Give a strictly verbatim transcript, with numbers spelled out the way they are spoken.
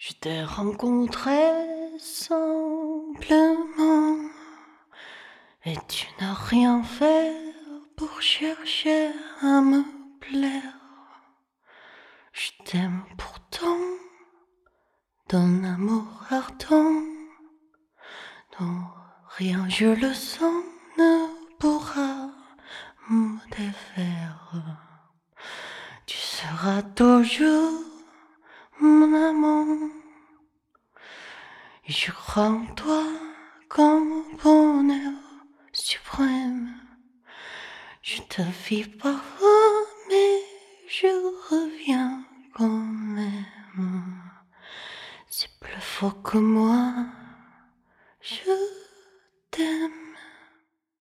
Je t'ai rencontré simplement et tu n'as rien fait pour chercher à me plaire. Je t'aime pourtant d'un amour ardent dont rien, je le sens, ne pourra me défaire. Tu seras toujours mon amant. Et je crois en toi comme au bonheur suprême. Je te vis parfois, mais je reviens quand même. C'est plus fort que moi,